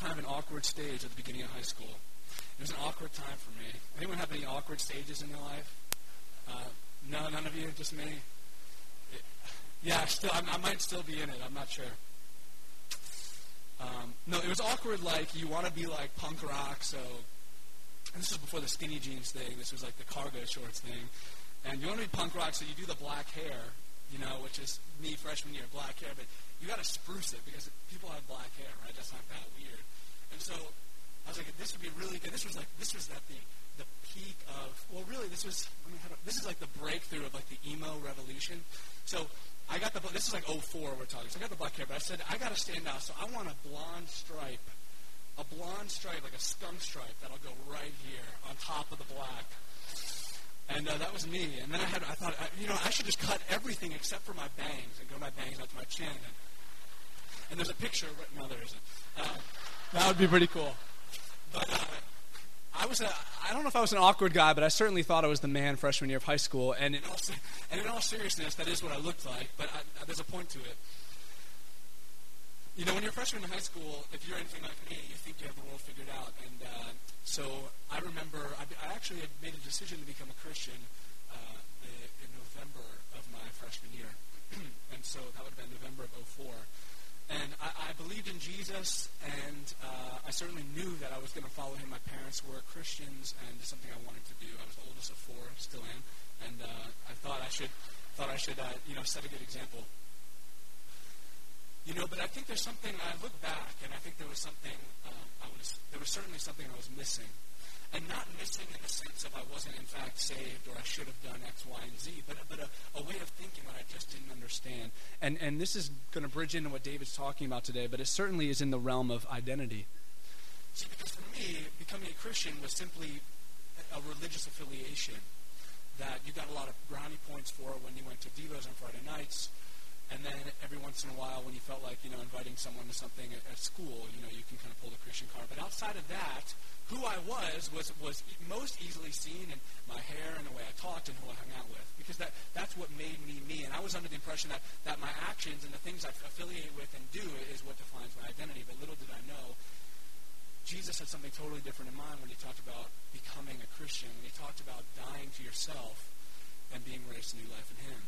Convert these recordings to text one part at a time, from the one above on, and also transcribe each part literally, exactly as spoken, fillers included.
kind of an awkward stage at the beginning of high school. It was an awkward time for me. Anyone have any awkward stages in their life? Uh, no, none of you? Just me? It, yeah, still, I, I might still be in it. I'm not sure. Um, no, it was awkward like you want to be like punk rock, so this was before the skinny jeans thing. This was like the cargo shorts thing. And you want to be punk rock, so you do the black hair, you know, which is me freshman year, black hair. But you got to spruce it because people have black hair, right? That's not that weird. And so I was like, this would be really good. This was like, this was at the, the peak of, well, really, this was, let me have a, this is like the breakthrough of like the emo revolution. So I got the, this is like oh four we're talking. So I got the black hair, but I said, I got to stand out. So I want a blonde stripe, a blonde stripe, like a skunk stripe that'll go right here on top of the black. And uh, that was me. And then I had, I thought, I, you know, I should just cut everything except for my bangs and go my bangs out to my chin. And, and there's a picture. No, there isn't. Uh, that would be pretty cool. But uh, I was a, I don't know if I was an awkward guy, but I certainly thought I was the man freshman year of high school. And in all, and in all seriousness, that is what I looked like. But I, there's a point to it. You know, when you're a freshman in high school, if you're anything like me, you think you have the world figured out. And uh, so I remember, I, I actually had made a decision to become a Christian uh, in November of my freshman year. And so that would have been November of oh four. And I, I believed in Jesus, and uh, I certainly knew that I was going to follow him. My parents were Christians, and it's something I wanted to do. I was the oldest of four, still am. And uh, I thought I should, thought I should, uh, you know, set a good example. You know, but I think there's something, I look back, and I think there was something, um, I was, there was certainly something I was missing. And not missing in the sense of I wasn't in fact saved or I should have done X, Y, and Z, but, but a, a way of thinking that I just didn't understand. And, and this is going to bridge into what David's talking about today, but it certainly is in the realm of identity. See, because for me, becoming a Christian was simply a religious affiliation that you got a lot of brownie points for when you went to Devos on Friday nights. And then every once in a while when you felt like, you know, inviting someone to something at, at school, you know, you can kind of pull the Christian card. But outside of that, who I was was was most easily seen in my hair and the way I talked and who I hung out with. Because that that's what made me me. And I was under the impression that, that my actions and the things I affiliate with and do is what defines my identity. But little did I know, Jesus had something totally different in mind when he talked about becoming a Christian, when he talked about dying to yourself and being raised to new life in him.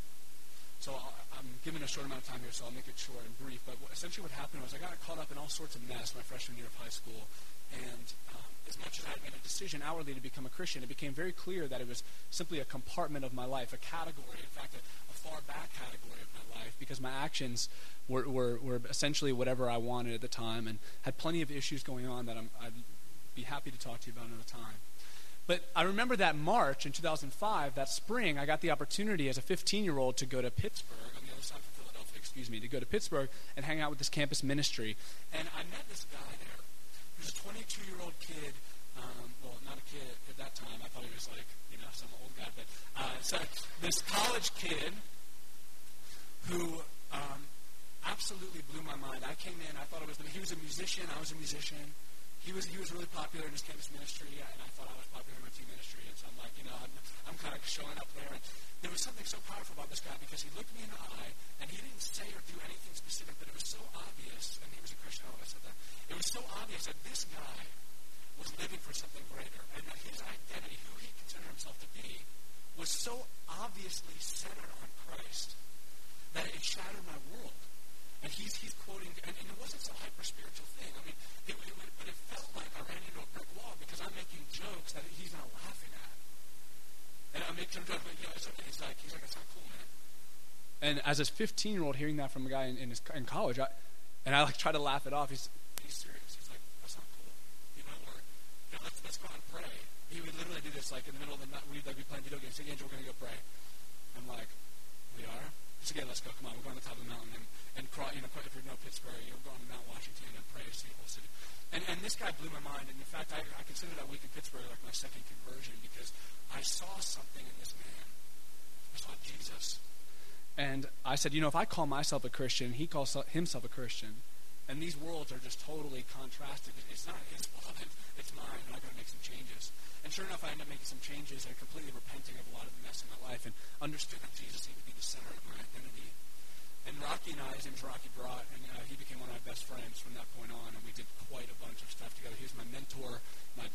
So I'm given a short amount of time here, so I'll make it short and brief. But essentially what happened was I got caught up in all sorts of mess my freshman year of high school. And um, as much as I had made a decision outwardly to become a Christian, it became very clear that it was simply a compartment of my life, a category, in fact, a, a far back category of my life, because my actions were, were, were essentially whatever I wanted at the time and had plenty of issues going on that I'm, I'd be happy to talk to you about another time. But I remember that March in two thousand five, that spring, I got the opportunity as a fifteen-year-old to go to Pittsburgh, on the other side of Philadelphia, excuse me, to go to Pittsburgh and hang out with this campus ministry. And I met this guy there. He was a twenty-two-year-old kid. Um, well, not a kid at that time. I thought he was like, you know, some old guy. But uh, so this college kid who um, absolutely blew my mind. I came in, I thought it was, he was a musician, I was a musician. He was he was really popular in his campus ministry, and I thought I was popular in my team ministry. And so I'm like, you know, I'm, I'm kind of showing up there. And there was something so powerful about this guy because he looked me in the eye, and he didn't say or do anything specific, but it was so obvious, and he was a Christian, I always said that. It was so obvious that this guy was living for something greater, and that his identity, who he considered himself to be, was so obviously centered on Christ that it shattered my world. And he's he's quoting, and, and it wasn't some hyper-spiritual thing. I mean, it, it, but it felt like I ran into a brick wall because I'm making jokes that he's not laughing at. And I'm making some jokes, but you know, it's okay. He's like, he's like, it's not cool, man. And as a fifteen-year-old hearing that from a guy in, in, his, in college, I, and I like try to laugh it off. He's he's serious. He's like, that's not cool. You know, or you know, let's let's go out and pray. He would literally do this like in the middle of the night. We'd like be playing video games. Say, Angel, we're gonna go pray. I'm like, we are. He said, yeah, let's go. Come on, we're going to the top of the mountain and and cry, you know, if you know Pittsburgh, you're going to Mount Washington and pray to see the whole city. And, and this guy blew my mind. And in fact, I, I consider that week in Pittsburgh like my second conversion because I saw something in this man. I saw Jesus. And I said, you know, if I call myself a Christian, he calls himself a Christian, and these worlds are just totally contrasted. It's not his fault. It's mine. And I've got to make some changes. And sure enough, I ended up making some changes and completely repenting of a lot of the mess in my life and understood that Jesus seemed to be the center of my identity. And Rocky and I, his name is Rocky Brought, and uh, he became one of my best friends from that point on, and we did quite a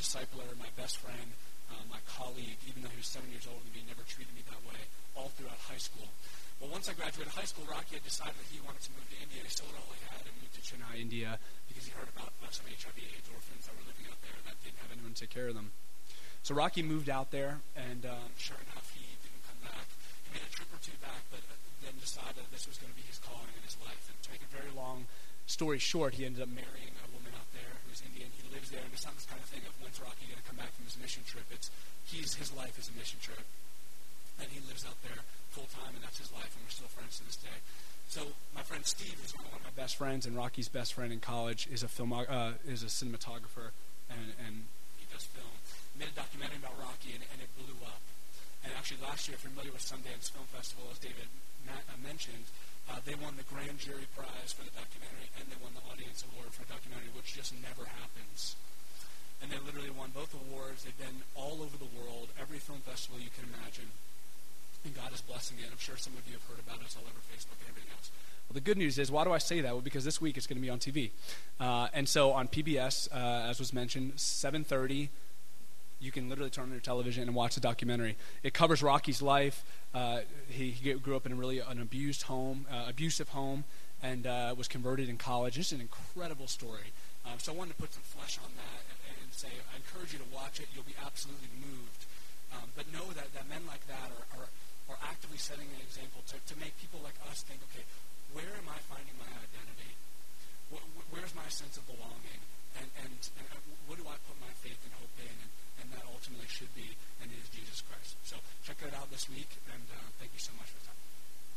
discipler, my best friend, uh, my colleague, even though he was seven years older than me, never treated me that way all throughout high school. Well, once I graduated high school, Rocky had decided that he wanted to move to India. He sold all he had and moved to Chennai, India, because he heard about uh, some H I V AIDS orphans that were living out there that didn't have anyone to take care of them. So Rocky moved out there, and um, sure enough, he didn't come back. He made a trip or two back, but uh, then decided that this was going to be his calling in his life. And to make a very long story short, he ended up marrying a woman out there who's Indian. He lives there, and it's not this kind of thing of when's Rocky going to come back from his mission trip. It's he's his life is a mission trip, and he lives out there full time, and that's his life, and we're still friends to this day. So my friend Steve, who's one of my best friends, and Rocky's best friend in college, is a film uh, is a cinematographer, and and he does film. Made a documentary about Rocky, and, and it blew up. And actually, last year, if you're familiar with Sundance Film Festival, as David Matt, uh, mentioned, uh, they won the grand jury prize for the documentary, and they won the audience award for the documentary, which just never happens. And they literally won both awards. They've been all over the world, every film festival you can imagine. And God is blessing it. I'm sure some of you have heard about us all over Facebook and everything else. Well, the good news is, why do I say that? Well, because this week it's going to be on T V. Uh, and so on P B S, uh, as was mentioned, seven thirty, you can literally turn on your television and watch the documentary. It covers Rocky's life. Uh, he, he grew up in a really an abused home, uh, abusive home, and uh, was converted in college. It's an incredible story. Um, so I wanted to put some flesh on that and, and say, I encourage you to watch it. You'll be absolutely moved. Um, but know that, that men like that are, are, are actively setting an example to, to make people like us think, okay, where am I finding my identity? Wh- wh- where's my sense of belonging? And, and, and what do I put my faith and hope in? And, and that ultimately should be and is Jesus Christ. So check that out this week, and uh, thank you so much for the time.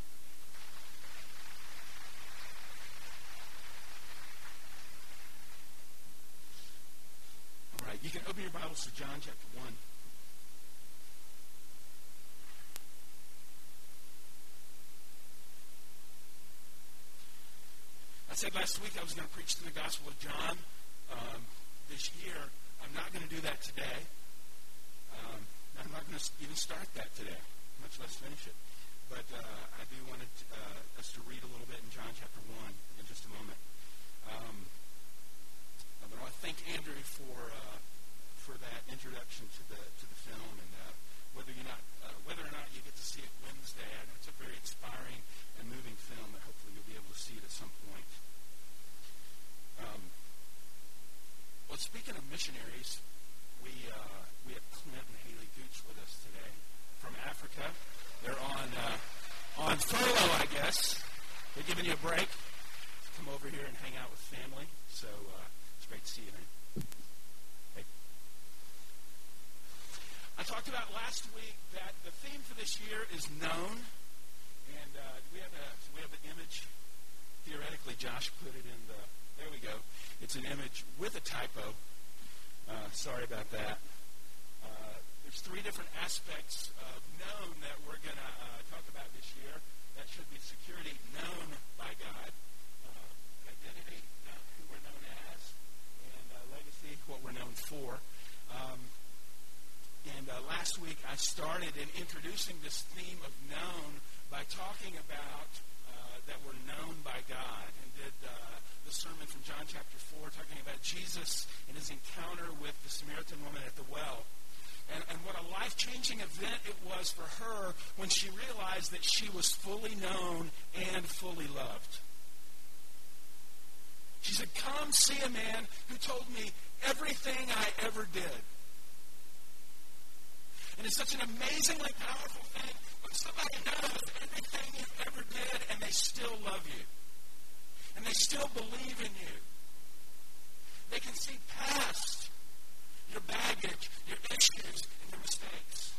All right, you can open your Bibles to John chapter one. I said last week I was going to preach from the Gospel of John. Um, this year, I'm not going to do that today. Um, I'm not going to even start that today, much less finish it. But uh, I do want to, uh, us to read a little bit in John chapter one in just a moment. Um, but I want to thank Andrew for uh, for that introduction to the to the film, and uh, whether you not uh, whether or not you get to see it Wednesday, I know it's a very inspiring and moving film, and hopefully you'll be able to see it at some point. Um, well, speaking of missionaries, we uh, we have Clint and Haley Gooch with us today from Africa. They're on uh, on furlough, I guess. They're giving you a break to come over here and hang out with family. So uh, it's great to see you, man. Hey. I talked about last week that the theme for this year is known, and uh, we have a we have the image. Theoretically, Josh put it in the. There we go. It's an image with a typo. Uh, sorry about that. Uh, there's three different aspects of known that we're going to uh, talk about this year. That should be security, known by God, uh, identity, uh, who we're known as, and uh, legacy, what we're known for. Um, and uh, last week I started in introducing this theme of known by talking about uh, that we're known by God, and did uh, the sermon from John chapter four talking about Jesus and his encounter with the Samaritan woman at the well. And, and what a life-changing event it was for her when she realized that she was fully known and fully loved. She said, come see a man who told me everything I ever did. And it's such an amazingly powerful thing when somebody knows everything you ever did and they still love you. And they still believe in you. They can see past your baggage, your issues, and your mistakes.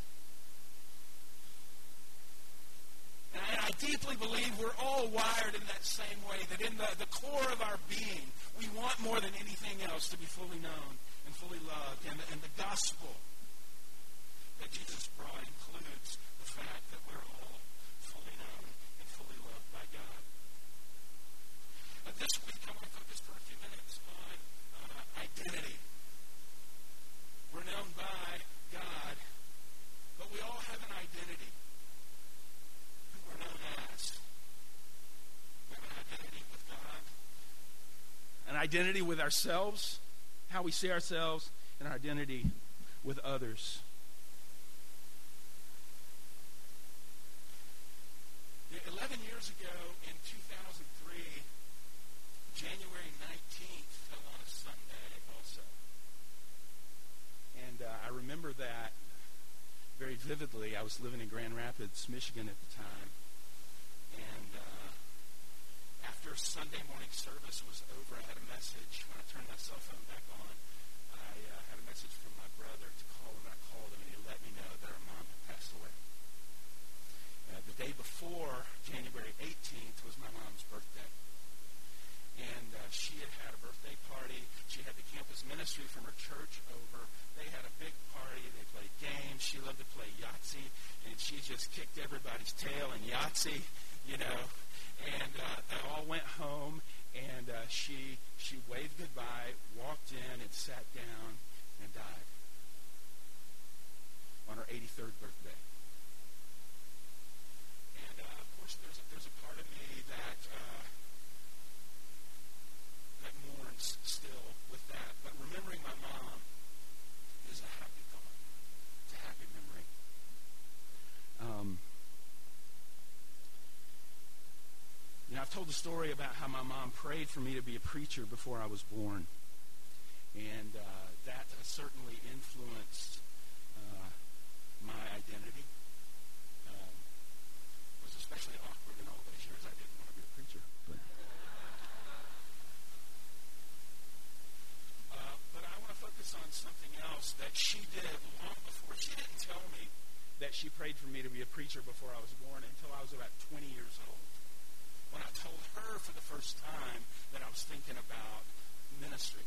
And I, I deeply believe we're all wired in that same way, that in the, the core of our being, we want more than anything else to be fully known and fully loved. And, and the gospel that Jesus brought includes the fact that we're all fully known and fully loved by God. But this week, I want to focus for a few minutes on uh, identity. We're known by God, but we all have an identity. Who we're known as. We have an identity with God. An identity with ourselves, how we see ourselves, and our identity with others. Eleven years ago, in two thousand three, January nineteenth fell on a Sunday also. And uh, I remember that very vividly. I was living in Grand Rapids, Michigan at the time. And uh, after Sunday morning service was over, I had a message. When I turned my cell phone back on, I uh, had a message from my brother to call him. I called him, and he let me know that our mom had passed away. Uh, the day before, January eighteenth, was my mom's birthday. And uh, she had had a birthday party. She had the campus ministry from her church over. They had a big party. They played games. She loved to play Yahtzee. And she just kicked everybody's tail in Yahtzee, you know. And uh, they all went home. And uh, she, she waved goodbye, walked in, and sat down and died on her eighty-third birthday. And, uh, of course, there's a, there's a part of me that... Uh, that mourns still with that. But remembering my mom is a happy thought. It's a happy memory. Um, you know, I've told the story about how my mom prayed for me to be a preacher before I was born. And uh, that has certainly influenced uh, my identity. Um, it was especially awkward in all those years I didn't want to be a preacher. But... focus on something else that she did long before. She didn't tell me that she prayed for me to be a preacher before I was born until I was about twenty years old. When I told her for the first time that I was thinking about ministry.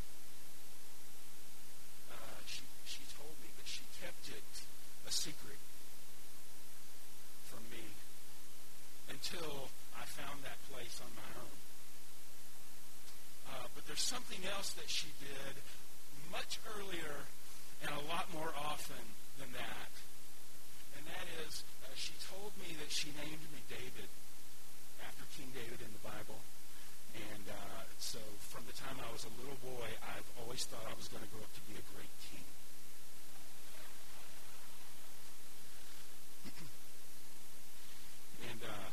Uh, she, she told me, but she kept it a secret from me until I found that place on my own. Uh, but there's something else that she did much earlier and a lot more often than that. And that is, uh, she told me that she named me David after King David in the Bible. And uh, so from the time I was a little boy, I've always thought I was going to grow up to be a great king. and, uh,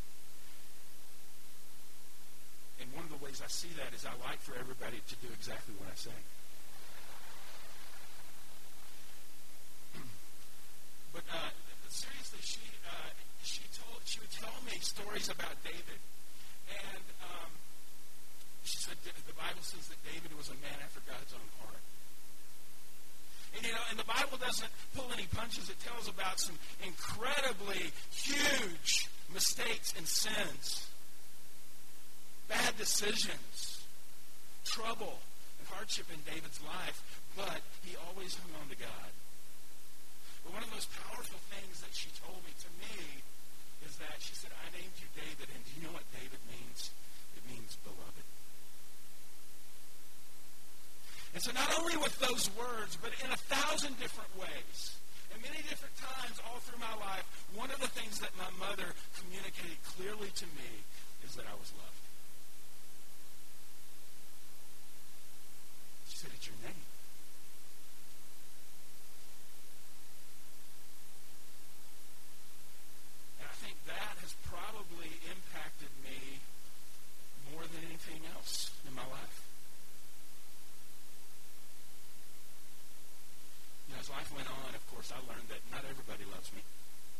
and one of the ways I see that is I like for everybody to do exactly what I say. But uh, seriously, she uh, she told she would tell me stories about David, and um, she said the Bible says that David was a man after God's own heart. And you know, and the Bible doesn't pull any punches. It tells about some incredibly huge mistakes and sins, bad decisions, trouble, and hardship in David's life. But he always hung on to God. But one of the most powerful things that she told me to me is that she said, I named you David, and do you know what David means? It means beloved. And so not only with those words, but in a thousand different ways, and many different times all through my life, one of the things that my mother communicated clearly to me is that I was loved. She said, it's your name. That has probably impacted me more than anything else in my life. You know, as life went on, of course, I learned that not everybody loves me.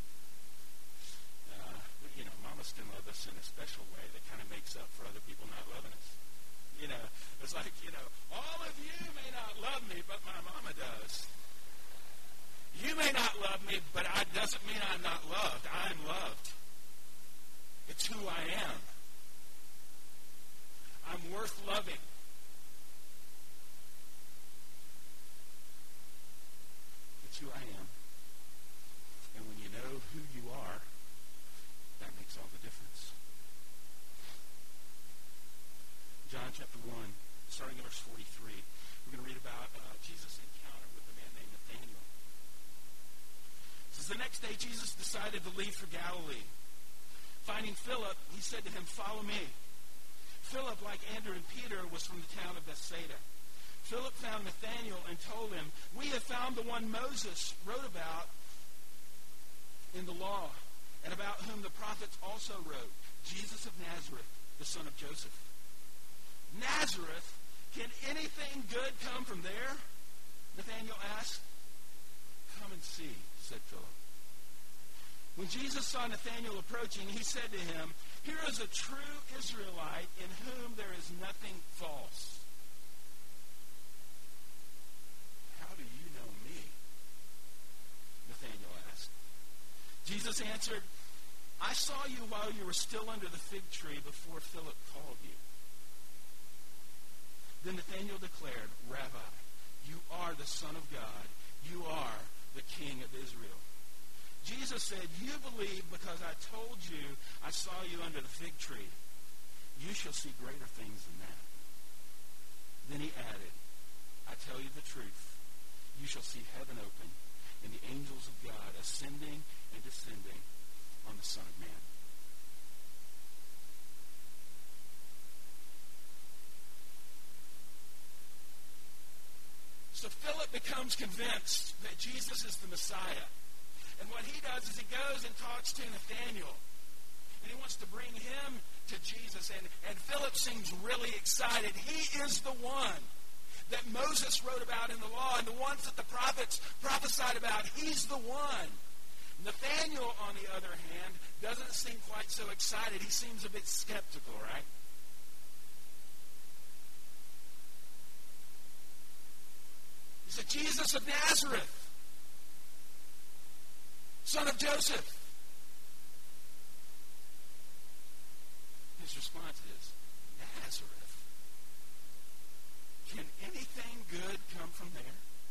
Uh, but, you know, mamas can love us in a special way that kind of makes up for other people not loving us. You know, it's like, you know, all of you may not love me, but my mama does. You may not love me, but it doesn't mean I'm not loved. I'm loved. It's who I am. I'm worth loving. It's who I am. And when you know who you are, that makes all the difference. John chapter one, starting at verse forty-three, we're going to read about uh, Jesus' encounter with a man named Nathanael. It says, the next day Jesus decided to leave for Galilee. Finding Philip, he said to him, follow me. Philip, like Andrew and Peter, was from the town of Bethsaida. Philip found Nathanael and told him, "We have found the one Moses wrote about in the law, and about whom the prophets also wrote, Jesus of Nazareth, the son of Joseph." Nazareth? Can anything good come from there? Nathanael asked. "Come and see," said Philip. When Jesus saw Nathanael approaching, he said to him, "Here is a true Israelite in whom there is nothing false." "How do you know me?" Nathanael asked. Jesus answered, "I saw you while you were still under the fig tree before Philip called you." Then Nathanael declared, "Rabbi, you are the Son of God. You are the King of Israel." Jesus said, "You believe because I told you I saw you under the fig tree. You shall see greater things than that." Then he added, "I tell you the truth. You shall see heaven open and the angels of God ascending and descending on the Son of Man." So Philip becomes convinced that Jesus is the Messiah. And what he does is he goes and talks to Nathanael. And he wants to bring him to Jesus. And, and Philip seems really excited. He is the one that Moses wrote about in the law, and the ones that the prophets prophesied about. He's the one. Nathanael, on the other hand, doesn't seem quite so excited. He seems a bit skeptical, right? He said, "Jesus of Nazareth, son of Joseph." His response is, "Nazareth? Can anything good come from there?"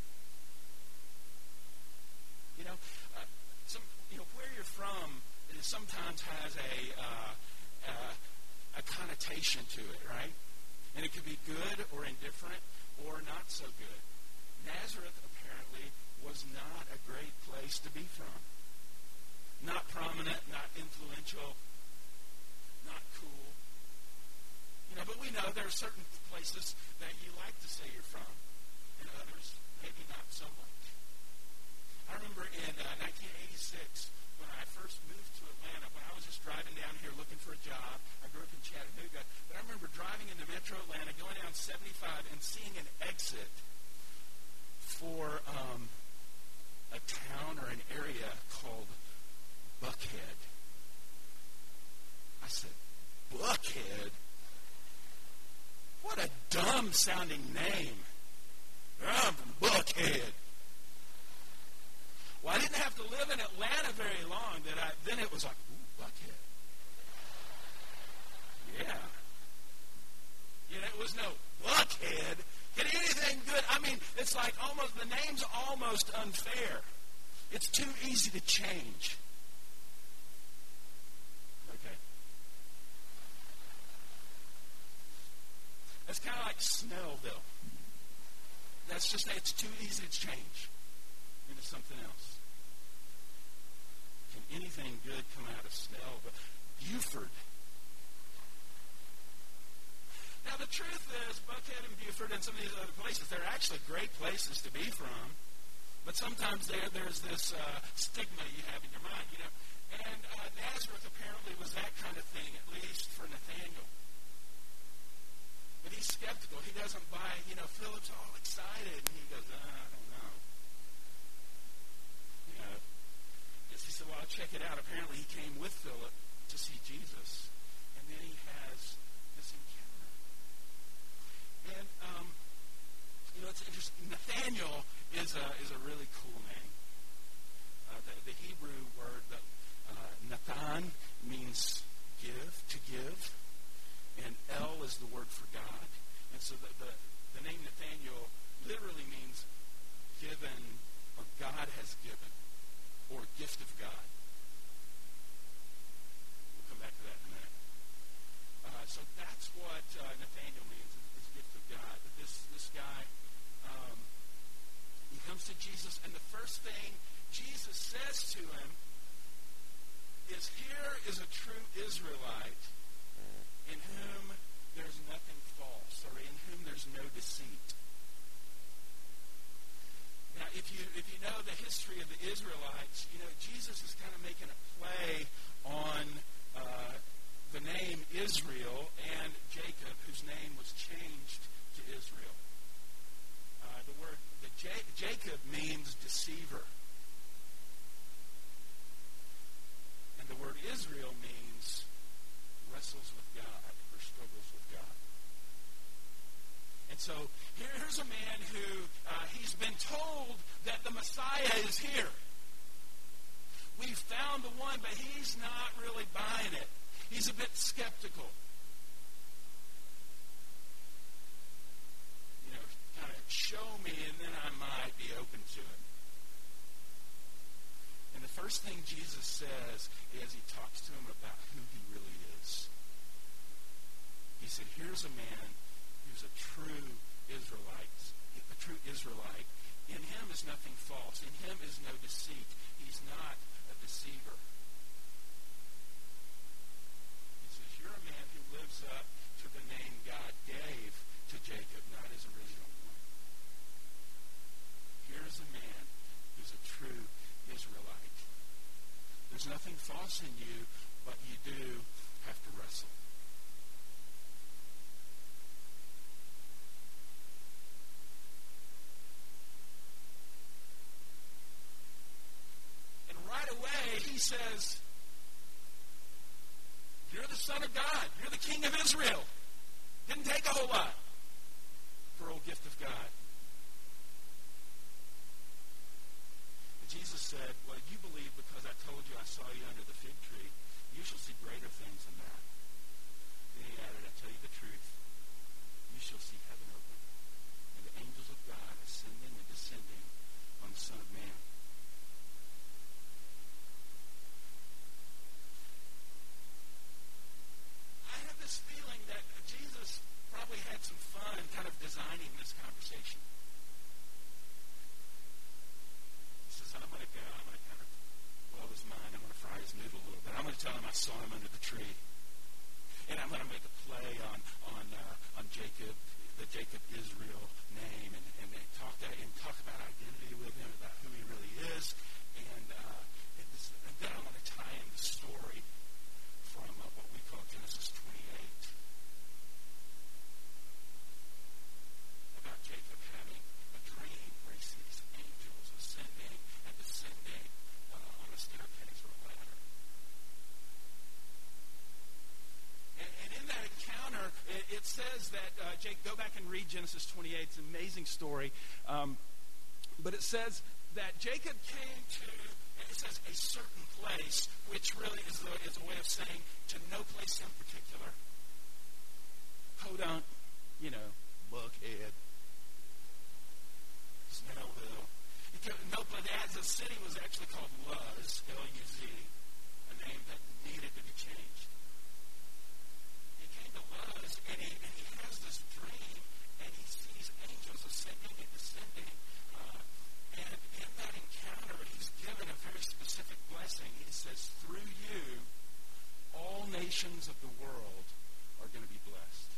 You know, uh, some, you know, where you're from sometimes has a uh, uh, a connotation to it, right? And it could be good or indifferent or not so good. Nazareth apparently was not a great place to be from. Not prominent, not influential, not cool. You know, but we know there are certain places that you like to say you're from, and others maybe not so much. I remember in uh, nineteen eighty-six, when I first moved to Atlanta, when I was just driving down here looking for a job. I grew up in Chattanooga, but I remember driving into Metro Atlanta, going down seventy-five, and seeing an exit for um, a town or an area called Buckhead. I said, "Buckhead? What a dumb-sounding name. I'm from Buckhead." Well, I didn't have to live in Atlanta very long. That I then it was like, "Ooh, Buckhead." Yeah. You know, it was no Buckhead. Can anything good? I mean, it's like almost, the name's almost unfair. It's too easy to change. Okay. It's kind of like Snellville. That's just, it's too easy to change into something else. Can anything good come out of Snellville? Buford. Now, the truth is, Buckhead and Buford and some of these other places, they're actually great places to be from. But sometimes there, there's this uh, stigma you have in your mind, you know. And uh, Nazareth apparently was that kind of thing, at least for Nathanael. But he's skeptical. He doesn't buy it. You know, Philip's all excited, and he goes, uh, I don't know. You know, yes, he said, well, I'll check it out. Apparently he came with Philip to see Jesus. And then he has this encounter. And, um, you know, it's interesting. Nathanael is a, is a really cool name. Uh, the, the Hebrew word that uh, Nathan means give, to give. And El is the word for God. And so the, the, the name Nathanael literally means given, or God has given, or gift of God. We'll come back to that in a minute. Uh, so that's what uh, Nathanael means, is, is gift of God. But this, this guy, um, he comes to Jesus, and the first thing Jesus says to him is, here is a true Israelite in whom there's nothing false, or in whom there's no deceit. with the Israelites, you know, Jesus is kind of making a play on uh, the name Israel and Jacob, whose name was changed to Israel. Uh, the word the J- Jacob means deceiver. And the word Israel means wrestles with God or struggles with God. And so here, here's a man who uh, he's been told that the Messiah is here. We've found the one, but he's not really buying it. He's a bit skeptical. You know, kind of show me and then I might be open to it. And the first thing Jesus says is he talks to him about who he really is. He said, here's a man who's a true Israelite, a true Israelite. In him is nothing false. In him is no deceit. He's not a deceiver. He says, you're a man who lives up to the name God gave to Jacob, not his original one. Here's a man who's a true Israelite. There's nothing false in you, but you do have to wrestle. And right away, he says, you're the Son of God. You're the King of Israel. Didn't take a whole lot for old gift of God. Jesus said, well, you believe because I told you I saw you under the fig tree. You shall see greater things than that. Then he added, I tell you the truth. You shall see heaven open and the angels of God ascending and descending on the Son of Man. I have this feeling that Jesus probably had some fun kind of designing this conversation. I'm going to go, I'm going to kind of blow his mind, I'm going to fry his noodle a little bit. I'm going to tell him I saw him under the tree. And I'm going to make a play on on uh, on Jacob, the Jacob Israel name, and, and talk to, and talk about identity with him, about who he really is. And, uh, and, this, and then I'm going to tie in the story from uh, what we call Genesis twenty-eight. About Jacob having a dream where he sees angels ascending and descending uh, on a staircase or a ladder. And, and in that encounter, it, it says that, uh, Jake, go back and read Genesis twenty-eight. It's an amazing story. Um, but it says that Jacob came to, it says, a certain place, which really is a, is a way of saying to no place in particular. Podunk, you know, Buckhead, Snellville. No, but as the city was actually called Luz, L U Z, a name that needed to be changed. He came to Luz, and he, and he has this dream, and he sees angels ascending and descending. Uh, and in that encounter, he's given a very specific blessing. He says, through you, all nations of the world are going to be blessed.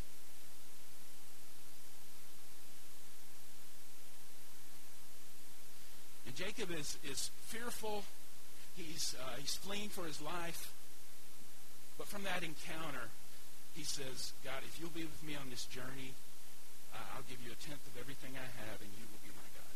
And Jacob is, is fearful. He's, uh, he's fleeing for his life. But from that encounter, he says, God, if you'll be with me on this journey, uh, I'll give you a tenth of everything I have, and you will be my God.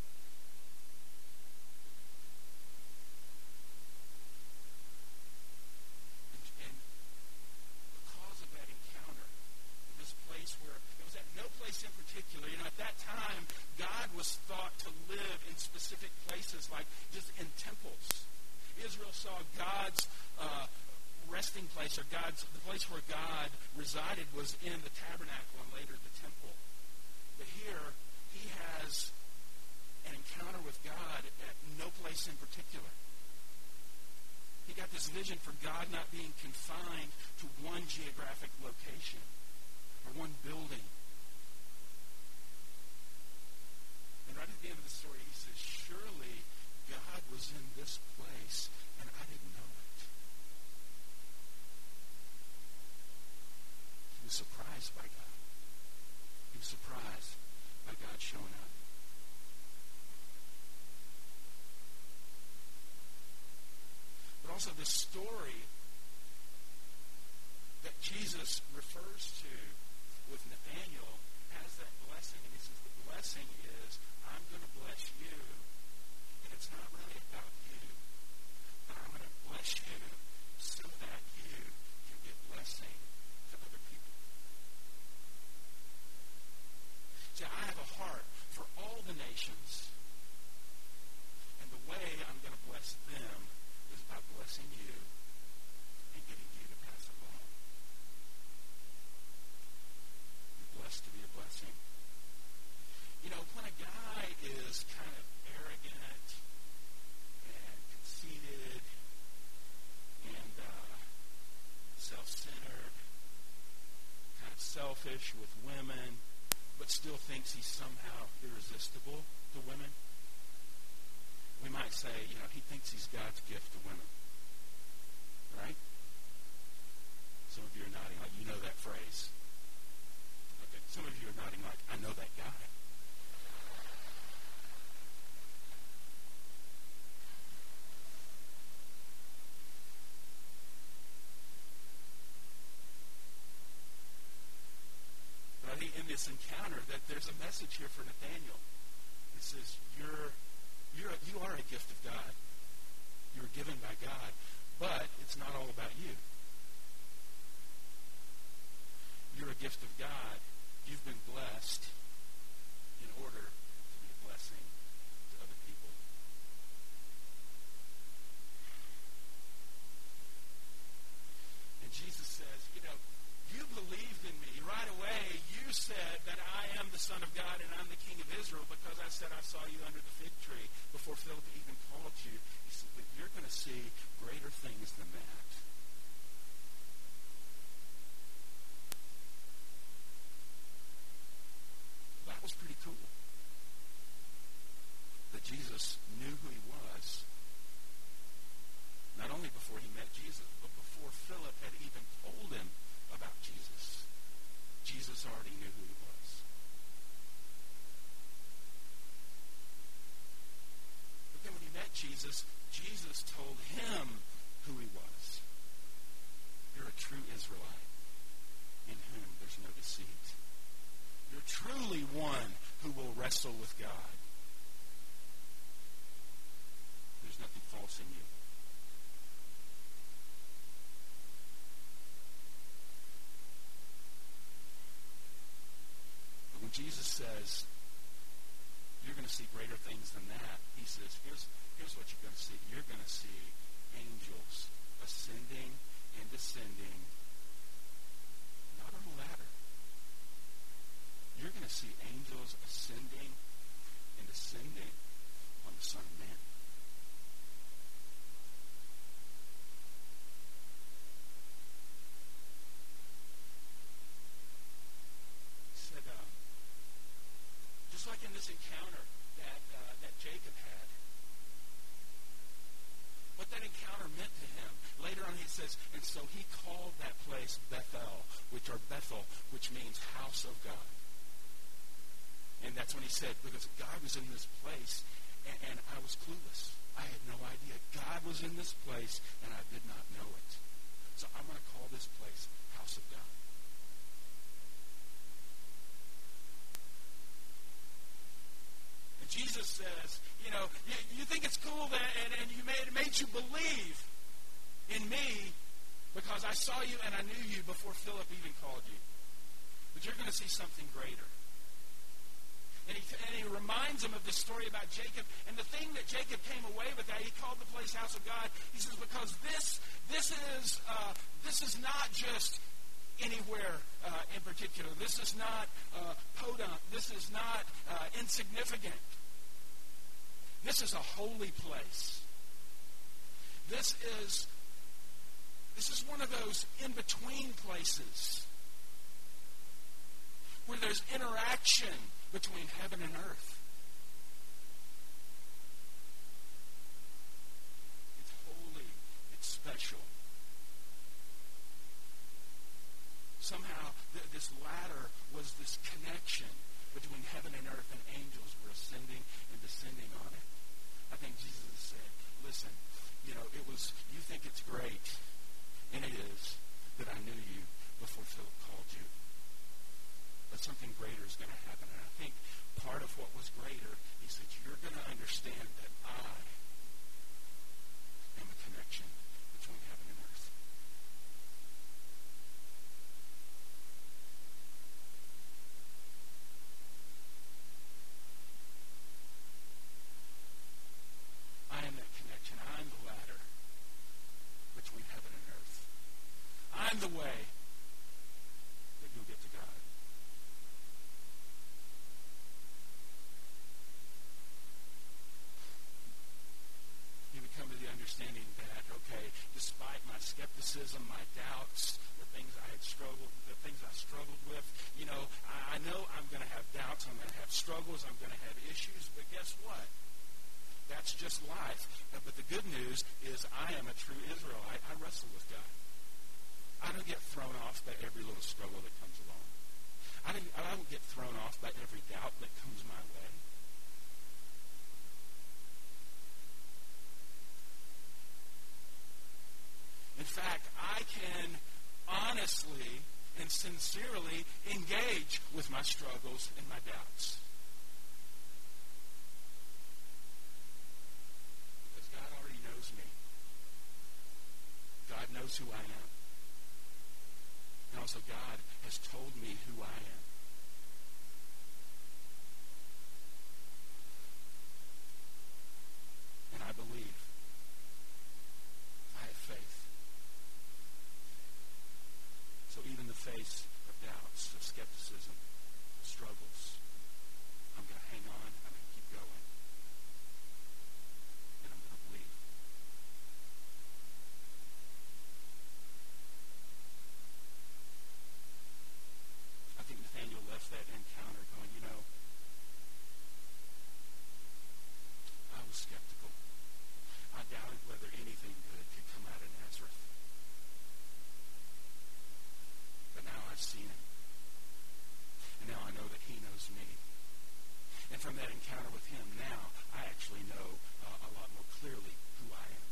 And, and because of that encounter, this place where, it was at no place in particular. You know, at that time, God was thought to live in specific places, like just in temples. Israel saw God's uh, resting place, or God's the place where God resided was in the tabernacle and later the temple. But here, he has an encounter with God at no place in particular. He got this vision for God not being confined to one geographic location or one building. And right at the end of the story, he says, surely God was in this place, and I didn't know it. He was surprised by God. also the story that Jesus refers to with Nathanael has that blessing. And he says the blessing is, I'm going to bless you. And it's not really about you. But I'm going to bless you so that you can get blessing to other people. See, I have a heart for all the nations. And the way I'm going to bless them is by blessing you and getting you to pass it along. You're blessed to be a blessing. You know, when a guy is kind of arrogant and conceited and uh, self-centered, kind of selfish with women, but still thinks he's somehow irresistible to women, we might say, you know, he thinks he's God's gift to women. Right? Some of you are nodding like you know that phrase. Okay, some of you are nodding like, I know that guy. But I think in this encounter that there's a message here for Nathanael. It says, you're You're a, you are a gift of God. You were given by God. But it's not all about you. You're a gift of God. You've been blessed in order to be a blessing to other people. And Jesus says, you know, you believed in me. Right away, you said that I am the Son of God and I'm the King of Israel because I said I saw you under the fig tree before Philip even called you. He said, but you're going to see greater things than that. That was pretty cool. That Jesus knew who he was, not only before he met Jesus, but before Philip had even told him about Jesus. Jesus already knew who he was. But then when he met Jesus, Jesus told him who he was. You're a true Israelite in whom there's no deceit. You're truly one who will wrestle with God. There's nothing false in you. But when Jesus says, you're going to see greater things than that, he says, here's, here's what you're going to see. You're going to see angels ascending and descending, not on a ladder. You're going to see angels ascending and descending on the Son of Man. He said, um, just like in this encounter that uh, that Jacob had, what that encounter meant to him. Later on he says, and so he called that place Bethel, which are Bethel, which means house of God. And that's when he said, because God was in this place, and, and I was clueless. I had no idea. God was in this place, and I did not know it. So I'm going to call this place House of God. And Jesus says, you know, you, you think it's cool that, and, and you made, it made you believe in me because I saw you and I knew you before Philip even called you. But you're going to see something greater. And he, and he reminds him of the story about Jacob. And the thing that Jacob came away with, that he called the place House of God, he says, because this this is uh, this is not just anywhere uh, in particular. This is not uh, podunk. This is not uh, insignificant. This is a holy place. This is this is one of those in-between places where there's interaction between heaven and earth. It's holy. It's special. Somehow, th- this ladder was this connection between heaven and earth, and angels were ascending and descending on it. I think Jesus said, listen, you know, it was, you think it's I'm going to have issues, but guess what? That's just life. But the good news is I am a true Israelite. I wrestle with God. I don't get thrown off by every little struggle that comes along. I don't, I don't get thrown off by every doubt that comes my way. In fact, I can honestly and sincerely engage with my struggles and my doubts. Because God already knows me. God knows who I am. And also God has told me who I am. And I believe. I have faith. So even in the face of doubts, of skepticism, of struggles, I'm going to hang on, I'm going to keep going, and I'm going to believe. I think Nathaniel left that encounter going, you know, I was skeptical. I doubted whether anything good could come out of Nazareth. But now I've seen him. And now I know that he knows me. And from that encounter with him, now I actually know uh, a lot more clearly who I am.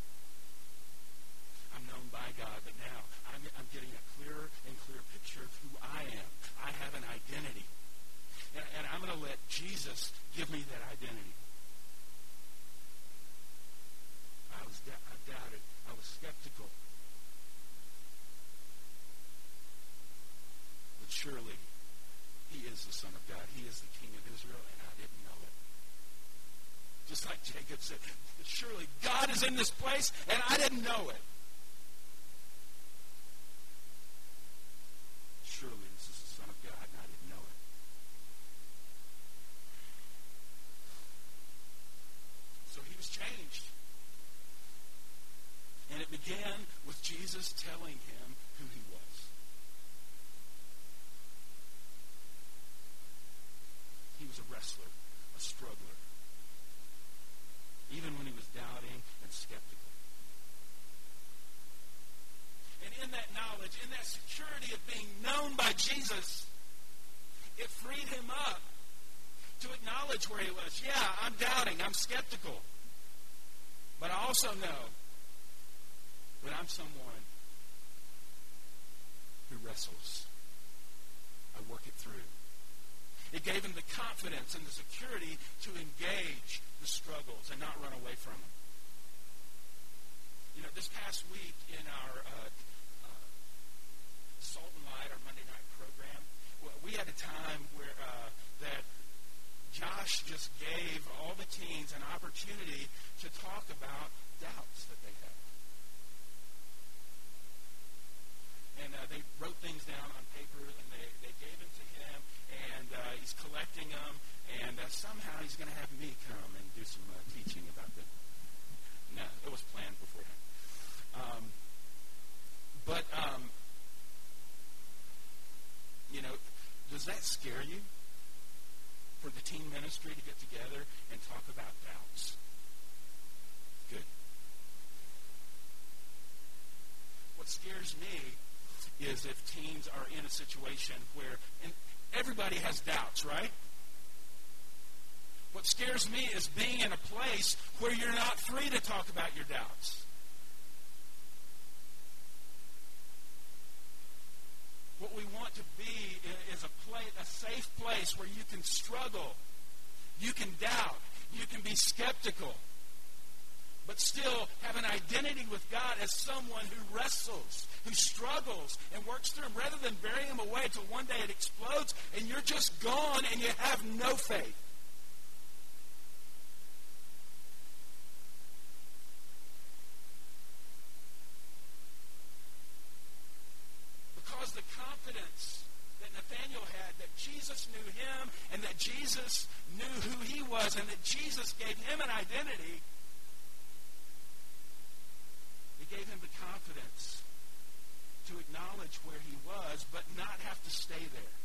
I'm known by God, but now I'm, I'm getting a clearer and clearer picture of who I am. I have an identity. And, and I'm going to let Jesus give me that identity. I was da- I doubted. I was skeptical. But surely, he is the Son of God. He is the King of Israel, and I didn't know it. Just like Jacob said, surely God is in this place, and I didn't know it. Surely this is the Son of God, and I didn't know it. So he was changed. And it began with Jesus telling him who he was. He was a wrestler, a struggler, even when he was doubting and skeptical. And in that knowledge, in that security of being known by Jesus, it freed him up to acknowledge where he was. Yeah, I'm doubting, I'm skeptical. But I also know that I'm someone who wrestles. I work it through. It gave him the confidence and the security to engage the struggles and not run away from them. You know, this past week in our uh, uh, Salt and Light, our Monday night program, well, we had a time where uh, that Josh just gave all the teens an opportunity to talk about doubts that they have. And uh, they wrote things down on paper, and they, they gave them to him, and uh, he's collecting them, and uh, somehow he's going to have me come and do some uh, teaching about them. No, it was planned beforehand. Um, but, um, you know, does that scare you? For the teen ministry to get together and talk about doubts? Good. What scares me is if teens are in a situation where, and everybody has doubts, right? What scares me is being in a place where you're not free to talk about your doubts. What we want to be is a place, a safe place where you can struggle, you can doubt, you can be skeptical, but still have an identity with God as someone who wrestles, who struggles, and works through them, rather than burying them away till one day it explodes and you're just gone and you have no faith. Because the confidence that Nathaniel had, that Jesus knew him and that Jesus knew who he was and that Jesus gave him an identity, it gave him the confidence to acknowledge where he was, but not have to stay there.